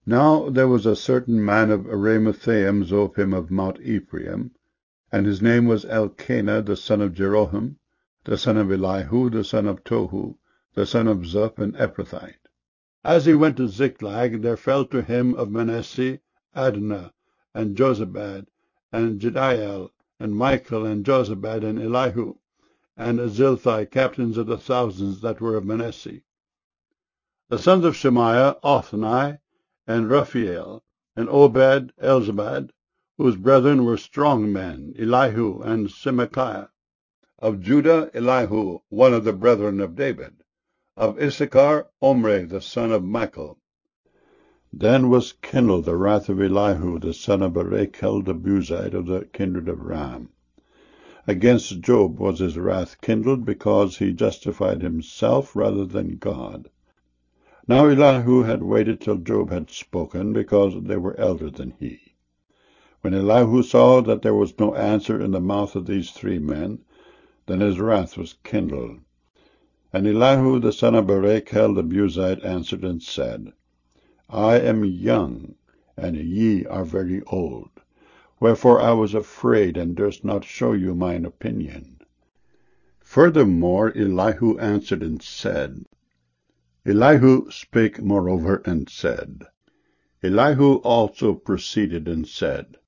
Now there was a certain man of Ramathaim Zophim of Mount Ephraim, and his name was Elkanah the son of Jeroham, the son of Elihu, the son of Tohu, the son of Zuph, an Ephrathite. As he went to Ziklag, there fell to him of Manasseh Adnah, and Jozabad, and Jediael, and Michael, and Jozabad, and Elihu, and Zilthai, captains of the thousands that were of Manasseh. The sons of Shemaiah, Othni, and Raphael, and Obed, Elzabad, whose brethren were strong men, Elihu and Semachiah. Of Judah, Elihu, one of the brethren of David. Of Issachar, Omri, the son of Michael. Then was kindled the wrath of Elihu, the son of Barachel the Buzite, of the kindred of Ram. Against Job was his wrath kindled, because he justified himself rather than God. Now Elihu had waited till Job had spoken, because they were elder than he. When Elihu saw that there was no answer in the mouth of these three men, then his wrath was kindled. And Elihu the son of Barachel the Buzite answered and said, I am young, and ye are very old. Wherefore I was afraid, and durst not show you mine opinion. Furthermore Elihu answered and said, Elihu spake moreover and said, Elihu also proceeded and said,